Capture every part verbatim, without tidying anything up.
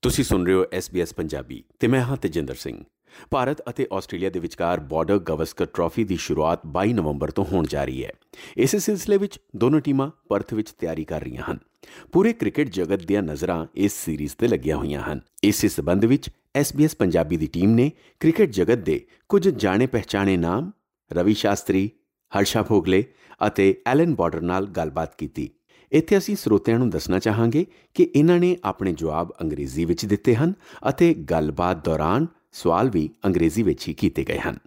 ਤੁਸੀਂ ਸੁਣ ਰਹੇ ਹੋ ਐਸ ਬੀ ਐਸ ਪੰਜਾਬੀ ਤੇ ਮੈਂ ਹਾਂ ਤੇਜਿੰਦਰ ਸਿੰਘ। ਭਾਰਤ ਅਤੇ ਆਸਟ੍ਰੇਲੀਆ ਦੇ ਵਿਚਕਾਰ ਬਾਰਡਰ ਗਵਸਕਰ ਟਰਾਫੀ ਦੀ ਸ਼ੁਰੂਆਤ ਬਾਈ ਨਵੰਬਰ ਤੋਂ ਹੋਣ ਜਾ ਰਹੀ ਹੈ। ਇਸੇ ਸਿਲਸਿਲੇ ਵਿੱਚ ਦੋਨੋਂ ਟੀਮਾਂ ਪਰਥ ਵਿੱਚ ਤਿਆਰੀ ਕਰ ਰਹੀਆਂ ਹਨ। ਪੂਰੇ ਕ੍ਰਿਕਟ ਜਗਤ ਦੀਆਂ ਨਜ਼ਰਾਂ ਇਸ ਸੀਰੀਜ਼ ਤੇ ਲੱਗੀਆਂ ਹੋਈਆਂ ਹਨ। ਇਸੇ ਸਬੰਧ ਵਿੱਚ ਐਸ ਬੀ ਐਸ ਪੰਜਾਬੀ ਦੀ ਟੀਮ ਨੇ ਕ੍ਰਿਕਟ ਜਗਤ ਦੇ ਕੁਝ ਜਾਣੇ ਪਹਿਚਾਣੇ ਨਾਮ ਰਵੀ ਸ਼ਾਸਤਰੀ, ਹਰਸ਼ਾ ਭੋਗਲੇ ਅਤੇ ਐਲਨ ਬਾਰਡਰ ਨਾਲ ਗੱਲਬਾਤ ਕੀਤੀ। ਇੱਥੇ ਅਸੀਂ ਸਰੋਤਿਆਂ ਨੂੰ ਦੱਸਣਾ ਚਾਹਾਂਗੇ ਕਿ ਇਹਨਾਂ ਨੇ ਆਪਣੇ ਜਵਾਬ ਅੰਗਰੇਜ਼ੀ ਵਿੱਚ ਦਿੱਤੇ ਹਨ ਅਤੇ ਗੱਲਬਾਤ ਦੌਰਾਨ ਸਵਾਲ ਵੀ ਅੰਗਰੇਜ਼ੀ ਵਿੱਚ ਹੀ ਕੀਤੇ ਗਏ ਹਨ।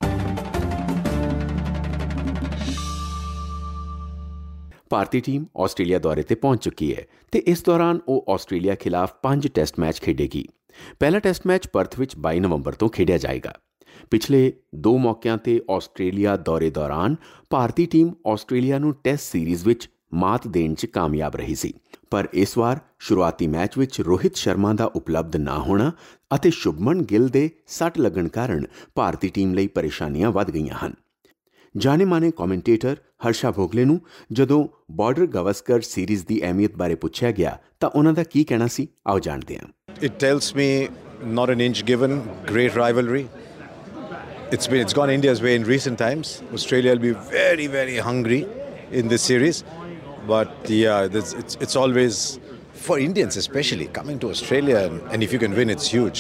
ਭਾਰਤੀ ਟੀਮ ਆਸਟ੍ਰੇਲੀਆ ਦੌਰੇ ਤੇ ਪਹੁੰਚ ਚੁੱਕੀ ਹੈ ਤੇ ਇਸ ਦੌਰਾਨ ਉਹ ਆਸਟ੍ਰੇਲੀਆ ਖਿਲਾਫ ਪੰਜ ਟੈਸਟ ਮੈਚ ਖੇਡੇਗੀ। ਪਹਿਲਾ ਟੈਸਟ ਮੈਚ ਪਰਥ ਵਿੱਚ ਬਾਈ ਨਵੰਬਰ ਤੋਂ ਖੇਡਿਆ ਜਾਏਗਾ। ਪਿਛਲੇ ਦੋ ਮੌਕਿਆਂ ਤੇ ਆਸਟ੍ਰੇਲੀਆ ਦੌਰੇ ਦੌਰਾਨ ਭਾਰਤੀ ਟੀਮ ਆਸਟ੍ਰੇਲੀਆ ਨੂੰ ਟੈਸਟ ਸੀਰੀਜ਼ ਵਿੱਚ ਮਾਤ ਦੇਣ 'ਚ ਕਾਮਯਾਬ ਰਹੀ ਸੀ, ਪਰ ਇਸ ਵਾਰ ਸ਼ੁਰੂਆਤੀ ਮੈਚ ਵਿੱਚ ਰੋਹਿਤ ਸ਼ਰਮਾ ਦਾ ਉਪਲਬਧ ਨਾ ਹੋਣਾ ਅਤੇ ਸ਼ੁਭਮਨ ਗਿੱਲ ਦੇ ਸੱਟ ਲੱਗਣ ਕਾਰਨ ਭਾਰਤੀ ਟੀਮ ਲਈ ਪਰੇਸ਼ਾਨੀਆਂ ਵੱਧ ਗਈਆਂ ਹਨ। ਜਾਣੇ ਮਾਣੇ ਕਮੈਂਟੇਟਰ ਹਰਸ਼ਾ ਭੋਗਲੇ ਨੂੰ ਜਦੋਂ ਬਾਰਡਰ ਗਵਸਕਰ ਸੀਰੀਜ਼ ਦੀ ਅਹਿਮੀਅਤ ਬਾਰੇ ਪੁੱਛਿਆ ਗਿਆ ਤਾਂ ਉਹਨਾਂ ਦਾ ਕੀ ਕਹਿਣਾ ਸੀ, ਆਓ ਜਾਣਦੇ ਹਾਂ। It tells me not an inch given, great rivalry. It's been it's gone India's way in recent times. Australia will be very very hungry in this series. But yeah, it's it's always, for Indians especially, coming to Australia, and, and if you can win, it's huge.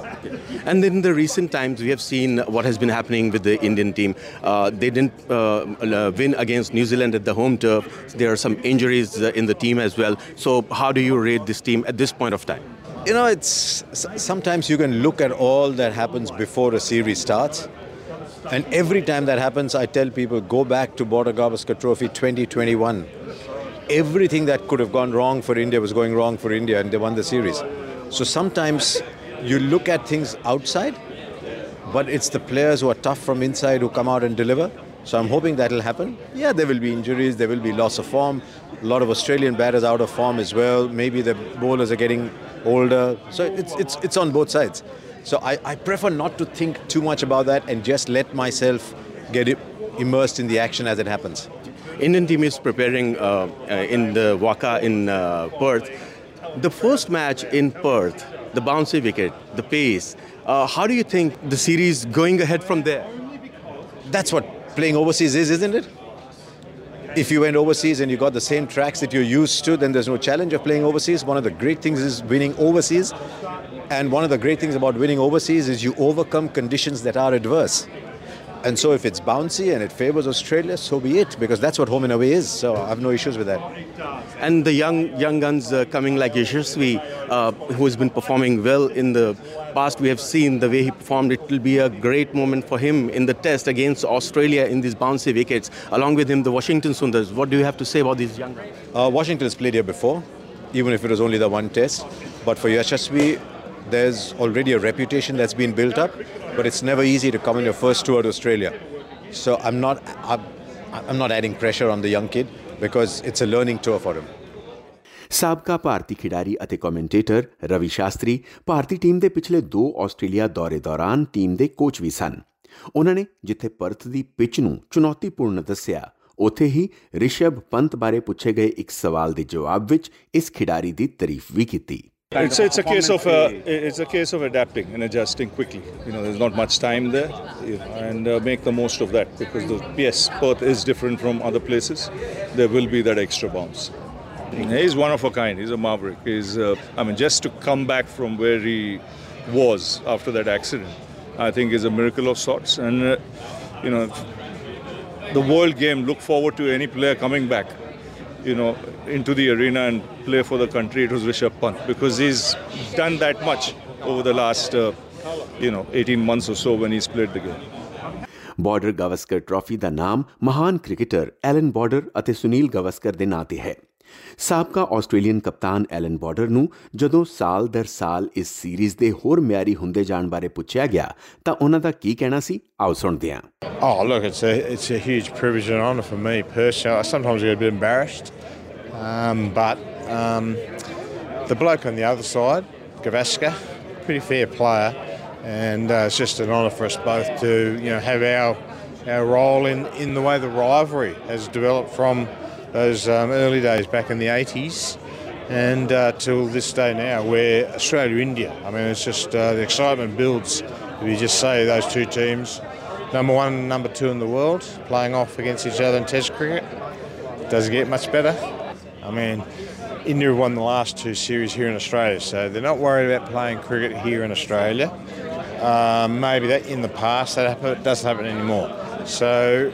And in the recent times, we have seen what has been happening with the Indian team. Uh, they didn't uh, win against New Zealand at the home turf. There are some injuries in the team as well. So how do you rate this team at this point of time? You know, it's sometimes you can look at all that happens before a series starts. And every time that happens, I tell people, go back to Border Gavaskar Trophy twenty twenty-one. Everything that could have gone wrong for India was going wrong for India, and they won the series. So sometimes you look at things outside, but it's the players who are tough from inside who come out and deliver. So I'm hoping that will happen. Yeah, there will be injuries, there will be loss of form. A lot of Australian batters out of form as well. Maybe the bowlers are getting older. So it's it's it's on both sides. So I, I prefer not to think too much about that and just let myself get immersed in the action as it happens. Indian team is preparing uh, uh, in the Waka in uh, Perth. The first match in Perth, the bouncy wicket, the pace. Uh, how do you think the series going ahead from there? That's what playing overseas is, isn't it? If you went overseas and you got the same tracks that you're used to, then there's no challenge of playing overseas. One of the great things is winning overseas. And one of the great things about winning overseas is you overcome conditions that are adverse. And so if it's bouncy and it favours Australia, so be it, because that's what home and away is. So I have no issues with that. And the young young guns uh, coming like Yashasvi, uh, who has been performing well in the past, we have seen the way he performed. It will be a great moment for him in the test against Australia in these bouncy wickets. Along with him, the Washington Sundars. What do you have to say about these young guys? Uh, Washington has played here before, even if it was only the one test. But for Yashasvi, there's already a reputation that's been built up, but it's never easy to come in your first tour to Australia. So I'm not I'm, I'm not adding pressure on the young kid because it's a learning tour for him. ਸਾਬਕਾ ਭਾਰਤੀ ਖਿਡਾਰੀ ਅਤੇ commentator Ravi Shastri ਭਾਰਤੀ team ਦੇ ਪਿਛਲੇ ਦੋ Australia ਦੌਰੇ ਦੌਰਾਨ ਟੀਮ ਦੇ ਕੋਚ ਵੀ ਸਨ। ਉਹਨਾਂ ਨੇ ਜਿੱਥੇ ਪਰਥ ਦੀ ਪਿੱਚ ਨੂੰ ਚੁਣੌਤੀਪੂਰਨ ਦੱਸਿਆ, ਉੱਥੇ ਹੀ ਰਿਸ਼ਭ ਪੰਤ ਬਾਰੇ ਪੁੱਛੇ ਗਏ ਇੱਕ ਸਵਾਲ ਦੇ ਜਵਾਬ ਵਿੱਚ ਇਸ ਖਿਡਾਰੀ ਦੀ ਤਾਰੀਫ ਵੀ ਕੀਤੀ। It's it's a case of uh, it's a case of adapting and adjusting quickly. You know, there's not much time there, you know, and uh, make the most of that because the, yes, Perth is different from other places. There will be that extra bounce. He's one of a kind. He's a maverick. He's uh, I mean, just to come back from where he was after that accident, I think is a miracle of sorts. And uh, you know, the world game. Look forward to any player coming back, you know, into the arena and play for the country. It was Rishabh Pant because he's done that much over the last uh, you know eighteen months or so when he's played the game. Border Gavaskar trophy ਦਾ ਨਾਮ ਮਹਾਨ cricketer Allen border ਅਤੇ ਸੁਨੀਲ ਗਵਸਕਰ ਦੇ ਨਾਂ ਤੇ ਹੈ। ਸਾਬਕਾ Australian ਕਪਤਾਨ ਐਲਨ ਬਾਰਡਰ ਨੂੰ ਜਦੋਂ ਸਾਲ ਦਰ ਸਾਲ ਇਸ ਸੀਰੀਜ਼ ਦੇ ਹੋਰ ਮਿਆਰੀ ਹੁੰਦੇ ਜਾਣ ਬਾਰੇ ਪੁੱਛਿਆ ਗਿਆ ਤਾਂ ਉਹਨਾਂ ਦਾ ਕੀ ਕਹਿਣਾ ਸੀ, ਆਓ ਸੁਣਦੇ ਹਾਂ। Oh, look, it's a it's a huge privilege and honour for me personally. Sometimes I get a bit embarrassed, um, but um, the bloke on the other side, Gavaskar, pretty fair player, and uh, it's just an honour for us both to you know have our our role in in the way the rivalry has developed from those um, early days back in the eighties and uh, till this day now, where Australia-India, I mean, it's just uh, the excitement builds. If you just say those two teams, number one and number two in the world, playing off against each other in Test cricket, doesn't get much better. I mean, India have won the last two series here in Australia, so they're not worried about playing cricket here in Australia. Uh, maybe that in the past that happened, it doesn't happen anymore. So,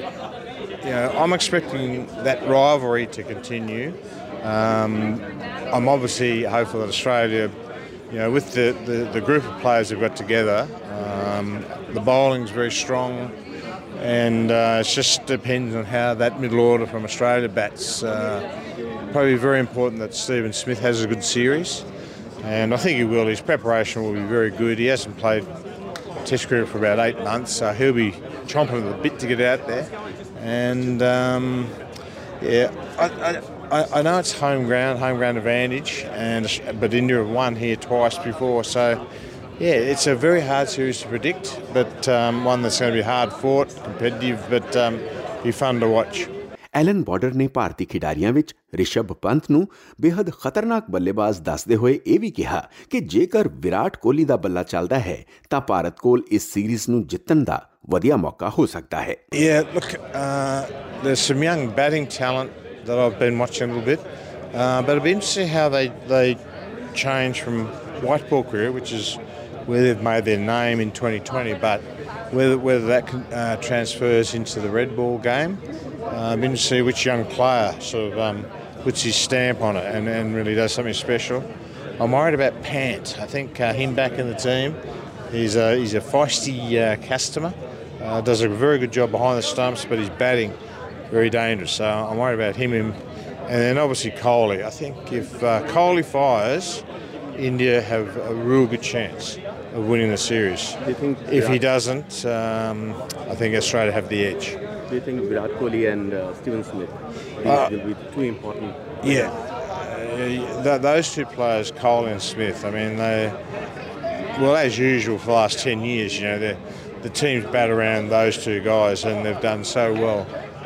you know, I'm expecting that rivalry to continue. Um, I'm obviously hopeful that Australia, you know, with the, the, the group of players they've got together, um, the bowling's very strong, and uh, it just depends on how that middle order from Australia bats. Uh, probably very important that Stephen Smith has a good series, and I think he will. His preparation will be very good. He hasn't played Test cricket for about eight months, so he'll be chomping at the bit to get out there. And um, yeah, I, I, I know it's home ground, home ground advantage, and but India have won here twice before, so yeah, it's a very hard series to predict, but um, one that's going to be hard fought, competitive, but um, be fun to watch. Allan Border ਨੇ ਭਾਰਤੀ ਖਿਡਾਰੀਆਂ ਵਿੱਚ ਰਿਸ਼ਭ ਪੰਤ ਨੂੰ ਬੇहद ਖਤਰਨਾਕ ਬੱਲੇਬਾਜ਼ ਦੱਸਦੇ ਹੋਏ ਇਹ ਵੀ ਕਿਹਾ ਕਿ ਜੇਕਰ ਵਿਰਾਟ ਕੋਹਲੀ ਦਾ ਬੱਲਾ ਚੱਲਦਾ ਹੈ ਤਾਂ ਭਾਰਤ ਕੋਲ ਇਸ ਸੀਰੀਜ਼ ਨੂੰ ਜਿੱਤਣ ਦਾ ਵਧੀਆ ਮੌਕਾ ਹੋ ਸਕਦਾ ਹੈ। Yeah, look, uh, there's some young batting talent that I've been watching a little bit, uh, but it'll be interesting how they they change from white ball cricket, which is where they've made their name in twenty twenty, but whether whether that can, uh, transfers into the red ball game. Uh, I'm interested to see which young player sort of um, puts his stamp on it and, and really does something special. I'm worried about Pant. I think uh, him back in the team. He's a, he's a feisty uh, customer. Uh, does a very good job behind the stumps, but his batting very dangerous. So I'm worried about him. And then obviously Kohli. I think if uh, Kohli fires, India have a real good chance of winning the series. Do you think if he doesn't, um, I think Australia have the edge. Do you think Virat Kohli and uh, Stephen Smith Uh, will be too important? Yeah, uh, th- those two players, Kohli and Smith. I mean, they well as usual for the last ten years. You know, the teams bat around those two guys, and they've done so well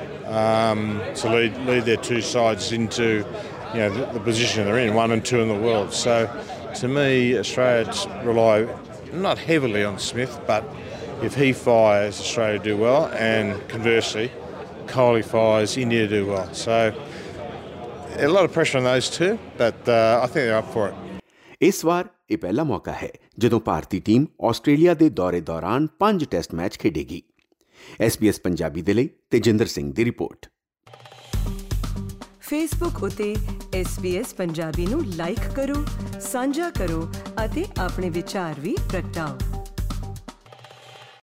um, to lead lead their two sides into you know the, the position they're in, one and two in the world. So, to me, Australia rely not heavily on Smith, but if he fires, Australia do well, and conversely, Kohli fires, India do well. So a lot of pressure on those two, but uh, I think they're up for it. ਇਸ ਵਾਰ ਇਹ ਪਹਿਲਾ ਮੌਕਾ ਹੈ ਜਦੋਂ ਭਾਰਤੀ team Australia ਦੇ ਦੌਰੇ ਦੌਰਾਨ ਪੰਜ ਟੈਸਟ ਮੈਚ ਖੇਡੇਗੀ। ਐਸ ਬੀ ਐਸ ਪੰਜਾਬੀ ਦੇ ਲਈ ਤੇਜਿੰਦਰ ਸਿੰਘ ਦੀ ਰਿਪੋਰਟ। ਫੇਸਬੁੱਕ ਉਤੇ ਐਸ ਬੀ ਐਸ ਪੰਜਾਬੀ ਨੂੰ ਲਾਈਕ ਕਰੋ, ਸਾਂਝਾ ਕਰੋ ਅਤੇ ਆਪਣੇ ਵਿਚਾਰ ਵੀ ਪ੍ਰਗਟਾਓ।